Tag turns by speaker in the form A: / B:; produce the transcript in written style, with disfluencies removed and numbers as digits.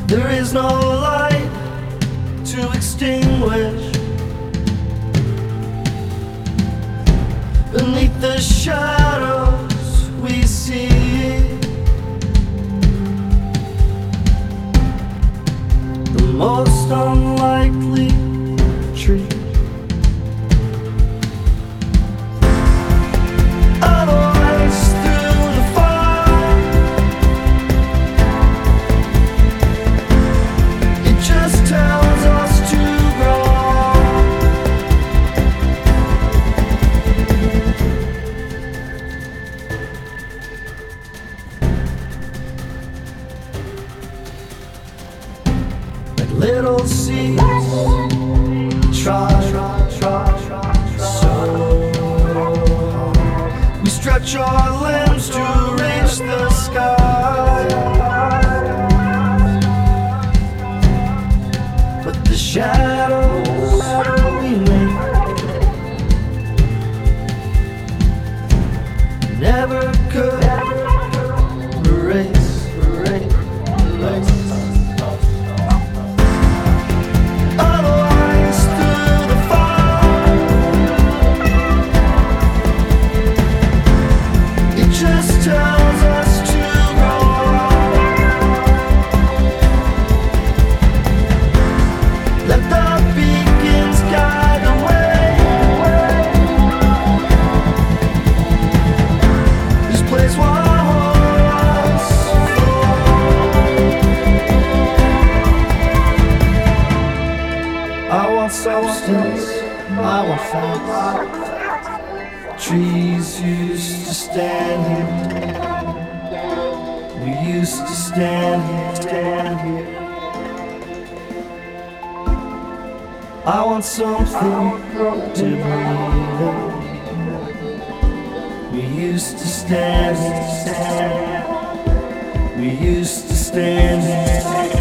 A: There is no light to extinguish beneath the shadows we see. The most unlikely tree. Otherwise, through the fire, it just tells us to grow. Like little seeds, try so hard. We stretch our limbs to reach the sky, but the shadows we make never could erase. Otherwise, through the fire, it just tells us to grow. Let the beacons guide the way. This place won't hold us I want substance, I want facts. Trees used to stand here. We used to stand here. I want something to believe in. We used to stand here. We used to stand here.